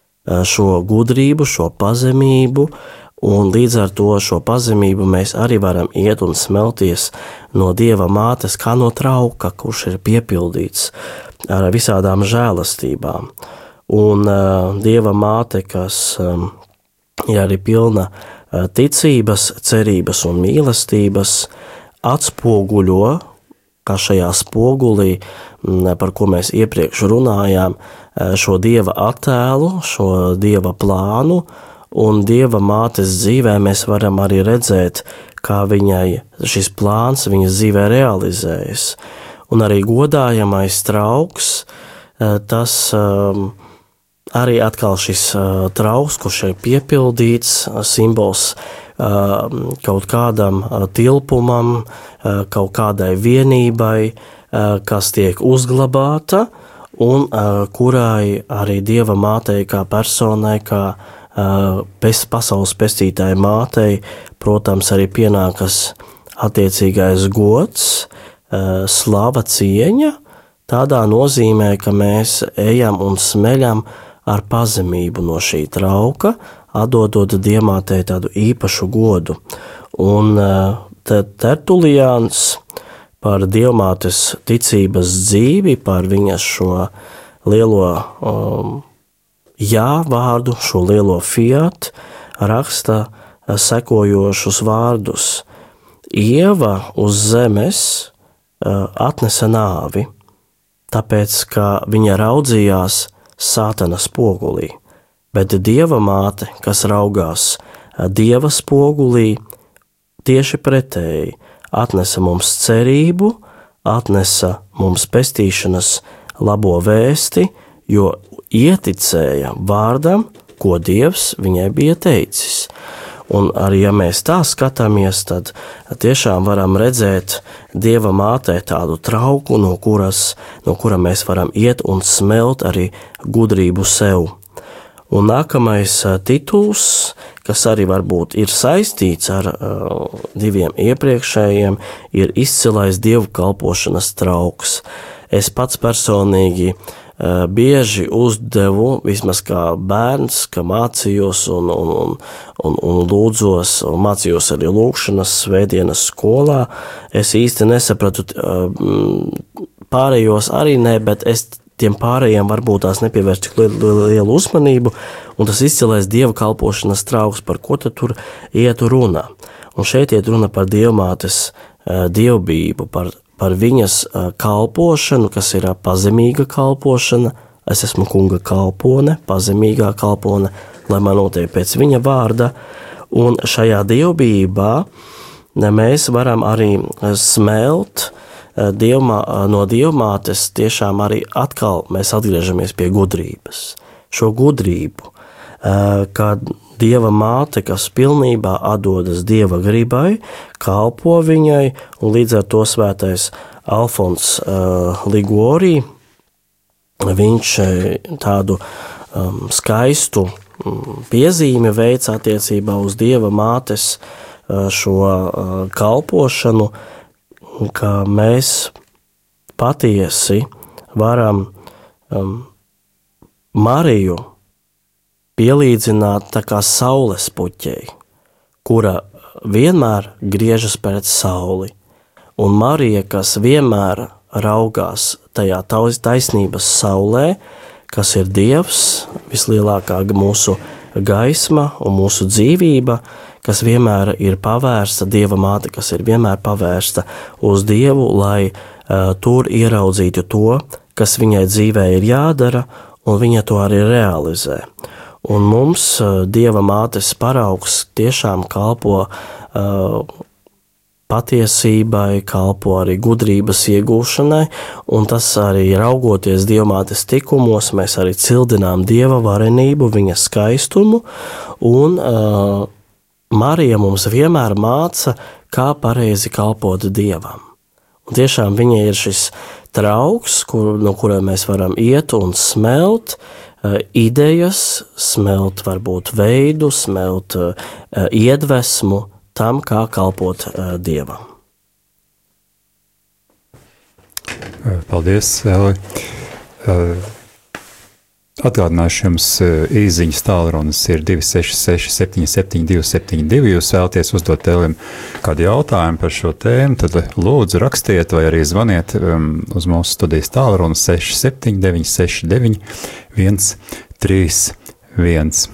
šo gudrību, šo pazemību, un līdz ar to šo pazemību mēs arī varam iet un smelties no Dieva mātes kā no trauka, kurš ir piepildīts ar visādām žēlastībām. Un uh, Dieva māte, kas um, ir arī pilna uh, ticības, cerības un mīlestības, atspoguļo, kā šajā spogulī, par ko mēs iepriekš runājām, šo Dieva attēlu, šo Dieva plānu, un Dieva mātes dzīvē mēs varam arī redzēt, kā viņai šis plāns viņas dzīvē realizējas. Un arī godājamais trauks, tas arī atkal šis trauks, kurš ir piepildīts, simbols kaut kādam tilpumam, kaut kādai vienībai, kas tiek uzglabāta un kurai arī Dieva mātei kā personai, kā pasaules pestītāja mātei, protams, arī pienākas attiecīgais gods, slava, cieņa, tādā nozīmē, ka mēs ejam un smeļam ar pazemību no šī trauka, atdodot Dievmātei tādu īpašu godu. Un Tertuliāns par Dievmātes ticības dzīvi, par viņas šo lielo um, jā vārdu, šo lielo fiat, raksta sekojošus vārdus. Ieva uz zemes uh, atnesa nāvi, tāpēc, ka viņa raudzījās Sātana spogulī, bet Dieva māte, kas raugās Dieva spogulī, tieši pretēji atnesa mums cerību, atnesa mums pestīšanas labo vēsti, jo ieticēja vārdam, ko Dievs viņai bija teicis. Un arī, ja mēs tā skatāmies, tad tiešām varam redzēt Dieva mātē tādu trauku, no kuras, no kura mēs varam iet un smelt arī gudrību sev. Un nākamais tituls, kas arī varbūt ir saistīts ar uh, diviem iepriekšējiem, ir izcilais dievu kalpošanas trauks. Es pats personīgi uh, bieži uzdevu, vismaz kā bērns, ka mācījos un, un, un, un, un lūdzos, un mācījos arī lūkšanas svētdienas skolā. Es īsti nesapratu, uh, pārējos arī ne, bet es tiem pārējiem varbūt tās nepievērš tik lielu, lielu uzmanību, un tas izcilais dieva kalpošanas trauks, par ko tad tur iet runa. Un šeit iet runa par dievmātes uh, dievbību, par, par viņas uh, kalpošanu, kas ir uh, pazemīga kalpošana. Es esmu kunga kalpone, pazemīgā kalpone, lai man notiek pēc viņa vārda, un šajā dievbībā mēs varam arī smelt Dievmā, no dievmātes tiešām arī atkal mēs atgriežamies pie gudrības. Šo gudrību, kad Dieva māte, kas pilnībā atdodas Dieva gribai, kalpo viņai, un līdz ar to svētais Alfons uh, Ligori, viņš tādu um, skaistu um, piezīmi veic attiecībā uz Dieva mātes uh, šo uh, kalpošanu, ka mēs patiesi varam um, Mariju pielīdzināt tā kā saules puķei, kura vienmēr griežas pret sauli, un Marija, kas vienmēr raugās tajā taisnības saulē, kas ir Dievs, vislielākā mūsu gaisma un mūsu dzīvība, kas vienmēr ir pavērsta, Dieva māte, kas ir vienmēr pavērsta uz Dievu, lai uh, tur ieraudzītu to, kas viņai dzīvē ir jādara, un viņa to arī realizē. Un mums uh, Dieva mātes paraugs tiešām kalpo uh, patiesībai, kalpo arī gudrības iegūšanai, un tas arī raugoties Dievmātes tikumos, mēs arī cildinām Dieva varenību, viņa skaistumu, un uh, Marija mums vienmēr māca, kā pareizi kalpot Dievam. Un tiešām viņa ir šis trauks, kur, no kura mēs varam iet un smelt uh, idejas, smelt varbūt veidu, smelt uh, iedvesmu tam, kā kalpot uh, Dievam. Paldies, Eli. Uh, Atgādināšu jums, īziņas tālrunis ir divi seši seši septiņi septiņi divi septiņi divi. Jūs vēlaties uzdot Elim kādu jautājumu par šo tēmu, tad lūdzu rakstiet vai arī zvaniet um, uz mūsu studijas tālruni seši septiņi deviņi seši deviņi viens trīs viens.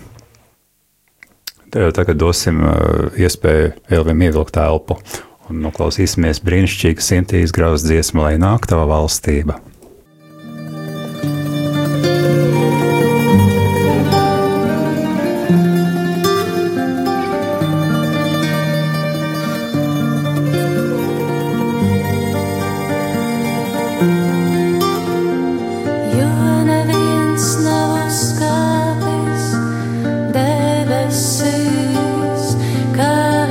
Tagad dosim uh, iespēju Elim ievilkt elpu un noklausīsimies brīnišķīgu Sintīs Gravas dziesmu, lai nāk tava valstība. Kā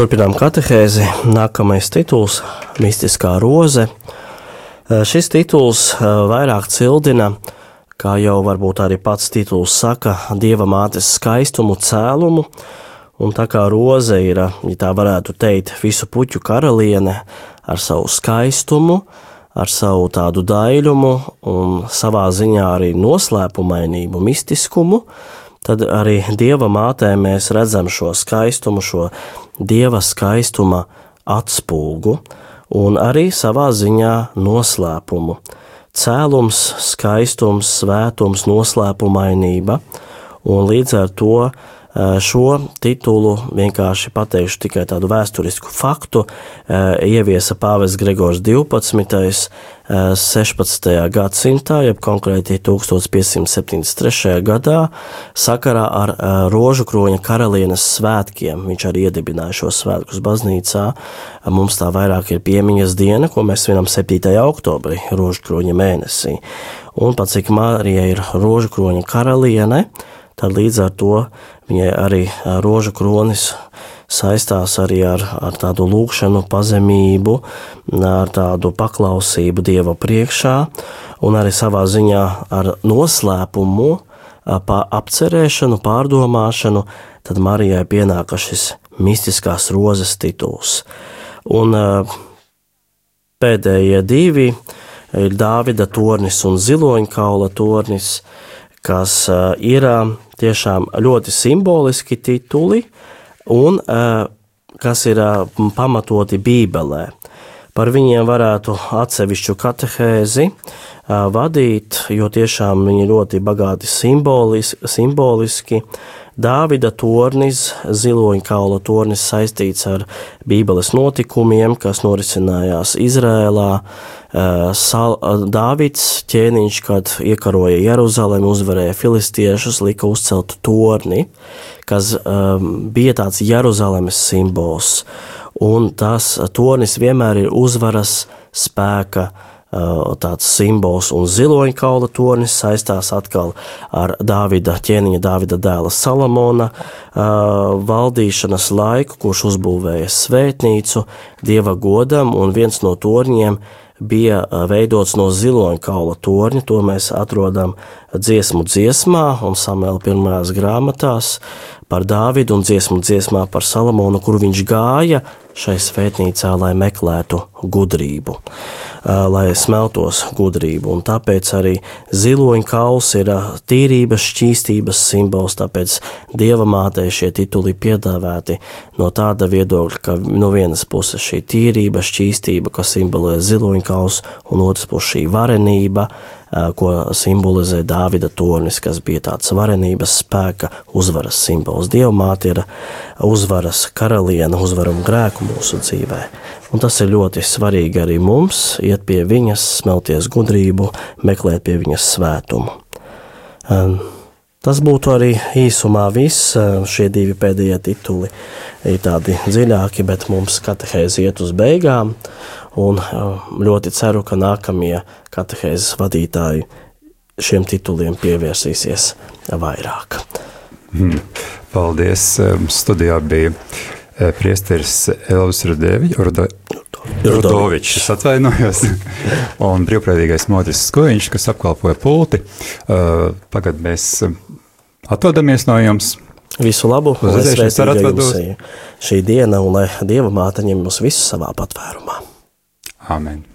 Turpinām katehēzi. Nākamais tituls – mistiskā roze. Šis tituls vairāk cildina, kā jau varbūt arī pats tituls saka, Dieva mātes skaistumu, cēlumu, un tā kā roze ir, ja tā varētu teikt, visu puķu karaliene ar savu skaistumu, ar savu tādu daiļumu un savā ziņā arī noslēpumainību, mistiskumu, tad arī Dieva mātē mēs redzam šo skaistumu, šo Dieva skaistuma atspulgu un arī savā ziņā noslēpumu. Cēlums, skaistums, svētums, noslēpumainība, un līdz ar to šo titulu vienkārši pateikšu tikai tādu vēsturisku faktu, ieviesa pāvests Gregors divpadsmitais sešpadsmitajā gadsimtā, jeb konkrēti tūkstoš piecsimt septiņdesmit trešajā gadā, sakarā ar Rožu kroņa karalienes svētkiem. Viņš arī iedibināja šos svētkus baznīcā. Mums tā vairāk ir piemiņas diena, ko mēs svinam septītajā oktobrī, Rožu kroņa mēnesī. Un pat cik Marija ir Rožu kroņa karaliene, tad līdz ar to viņai arī rožu kronis saistās arī ar, ar tādu lūgšanu, pazemību, ar tādu paklausību Dieva priekšā un arī savā ziņā ar noslēpumu, apcerēšanu, pārdomāšanu, tad Marijai pienāka šis mistiskās rozes tituls. Un pēdējie divi ir Dāvida tornis un ziloņkaula tornis, kas ir tiešām ļoti simboliski tituli un kas ir pamatoti Bībelē. Par viņiem varētu atsevišķu katehēzi vadīt, jo tiešām viņi ļoti bagāti simboliski, simboliski. Dāvida tornis, ziloņkaula tornis saistīts ar Bībeles notikumiem, kas norisinājās Izrēlā. Sal, Dāvids ķēniņš, kad iekaroja Jeruzalemi, uzvarēja filistiešus, lika uzcelt torni, kas um, bija tāds Jeruzalemes simbols. Un tas tornis vienmēr ir uzvaras spēka uh, tāds simbols, un ziloņkaula tornis saistās atkal ar Dāvida ķēniņa, Dāvida dēla Salamona uh, valdīšanas laiku, kurš uzbūvēja svētnīcu Dieva godam, un viens no torņiem bija veidots no ziloņkaula torņa. To mēs atrodam dziesmu dziesmā un Samuela pirmajās grāmatās par Dāvidu un dziesmu dziesmā par Salamonu, kur viņš gāja šai svētnīcā, lai meklētu gudrību, lai smeltos gudrību. Un tāpēc arī ziloņkauls ir tīrības, šķīstības simbols, tāpēc Dieva mātei šie tituli piedāvēti no tāda viedokļa, ka no vienas puses šī tīrība, šķīstība, kas simbolizē ziloņkauls, un otras puses šī varenība, ko simbolizē Dāvida tornis, kas bija tāds varenības spēka uzvaras simbols. Dieva māte ir uzvaras karaliene, uzvaru un grēku mūsu dzīvē. Un tas ir ļoti svarīgi arī mums, iet pie viņas, smelties gudrību, meklēt pie viņas svētumu. Tas būtu arī īsumā viss. Šie divi pēdējie tituli ir tādi dziļāki, bet mums katehēzi iet uz beigām. Un ļoti ceru, ka nākamie katehēzes vadītāji šiem tituliem pievērsīsies vairāk. Hmm. Paldies. Studijā bija priesteris Elvis Rudovičs, es atvainojos, un brīvprātīgais Modris Skojiņš, kas apkalpoja pulti. Tagad mēs atvadamies no jums. Visu labu, lai svētīga jums šī diena, un lai Dieva māte ņem mūs visus savā patvērumā. Amen.